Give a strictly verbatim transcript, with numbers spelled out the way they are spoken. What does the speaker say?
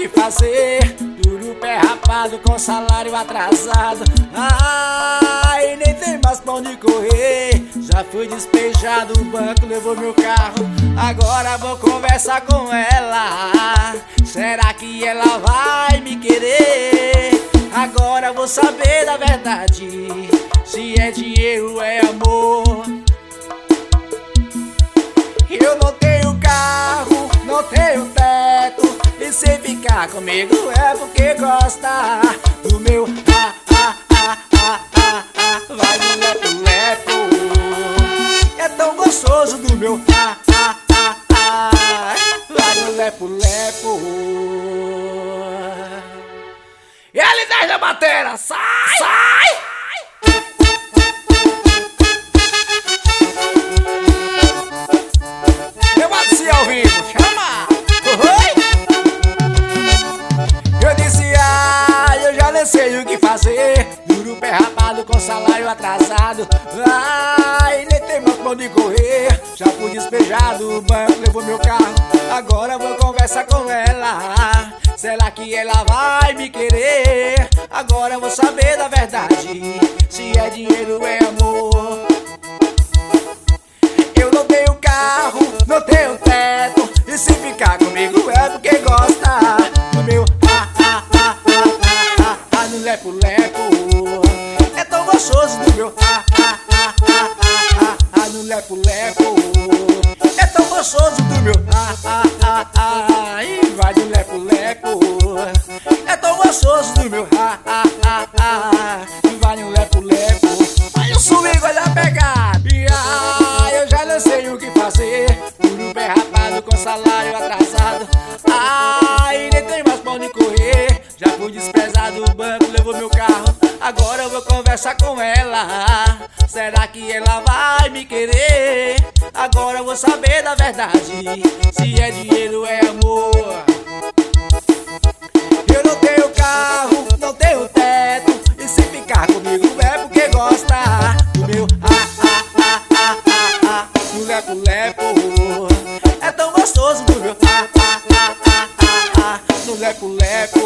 que fazer. Duro pé rapado com salário atrasado. Ai, nem tem mais pra onde correr. Já fui despejado, o banco levou meu carro. Agora vou conversar com ela. Será que ela vai me querer? Agora vou saber da verdade, se é dinheiro ou é amor. Eu não tenho carro, não tenho teto, e se ficar comigo é porque gosta do meu ah, ah, ah, ah, ah, ah. Vai no lepo-lepo, é tão gostoso do meu ah, ah, ah, ah. Vai no lepo-lepo. E L dez da batera, sai, sai! Eu bato se ao vivo, chama! Oi! Eu disse, ai, eu já nem sei o que fazer. Duro pé rapado com salário atrasado. Ai, nem tem mais pra onde correr. Já fui despejado, o banco levou meu carro. Agora vou conversar com ela. Será que ela vai me querer? Agora eu vou saber da verdade, se é dinheiro ou é amor. Eu não tenho carro, não tenho teto, e se ficar comigo é porque gosta do meu ah, ah, ah, ah, ah, ah, no lepo-lepo. É tão gostoso do meu ah, ah, ah, ah, ah, ah, no lepo-lepo. É tão gostoso do meu ah, ah, ah, ah, e vai no lepo-lepo. É tão gostoso do meu ah, ah, ah, ah, e vai no lepo-lepo. Vai o swing, olha a pegada. E ah, eu já não sei o que fazer. Duro pé rapado com salário atrasado. Ai, nem tem mais pra onde correr. Já fui desprezado, o banco levou meu carro. Agora eu vou conversar com ela. Será que ela vai me querer? Agora eu vou saber da verdade, se é dinheiro ou é amor. Eu não tenho carro, não tenho teto, e se ficar comigo é porque gosta do meu ah, ah, ah, ah, ah, ah, no lepo-lepo. É tão gostoso do meu ah, ah, ah, ah, ah, ah, no lepo-lepo.